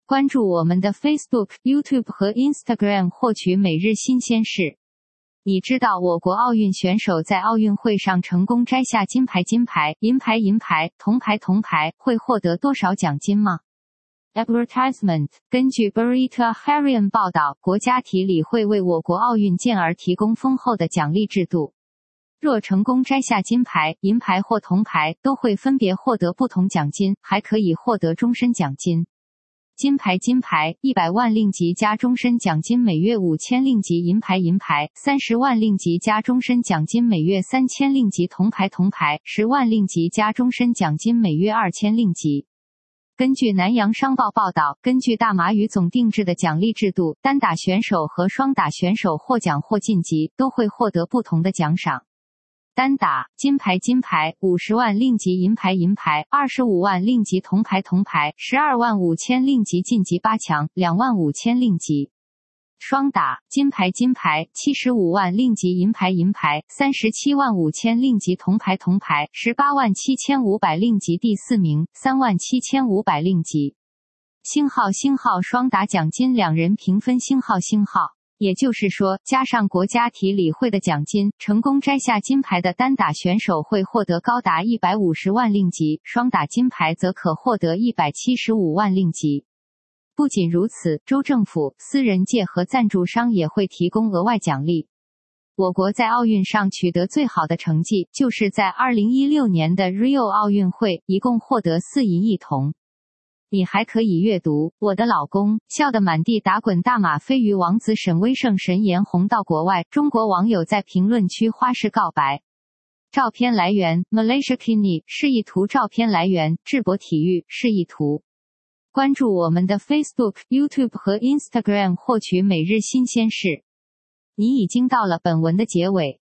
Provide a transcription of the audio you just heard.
关注我们的 Facebook、YouTube 和 Instagram 获取每日新鲜事。你知道我国奥运选手在奥运会上成功摘下金牌、银牌、铜牌会获得多少奖金吗？ Advertisement 根据 Berita Harian 报道，国家体理会为我国奥运健儿提供丰厚的奖励制度。若成功摘下金牌、银牌或铜牌，都会分别获得不同奖金，还可以获得终身奖金。金牌100万令吉加终身奖金每月5000令吉，银牌30万令吉加终身奖金每月3000令吉，铜牌10万令吉加终身奖金每月2000令吉。根据南洋商报报道，根据大马羽总定制的奖励制度，单打选手和双打选手获奖或晋级都会获得不同的奖赏。单打金牌50万令吉，银牌25万令吉，铜牌12万5千令吉晋级8强，2万5千令吉。双打金牌75万令吉，银牌37万5千令吉，铜牌18万7500令吉，第4名3万7500令吉。星号双打奖金两人平分星号，也就是说，加上国家体理会的奖金，成功摘下金牌的单打选手会获得高达150万令吉，双打金牌则可获得175万令吉。不仅如此，州政府、私人界和赞助商也会提供额外奖励。我国在奥运上取得最好的成绩，就是在2016年的 Rio 奥运会，一共获得4银1铜。你还可以阅读我的老公笑得满地打滚，大马飞鱼王子沈威胜神颜红到国外，中国网友在评论区花式告白。照片来源 Malaysia Kini 示意图，照片来源智博体育示意图。关注我们的 Facebook、YouTube 和 Instagram 获取每日新鲜事。你已经到了本文的结尾，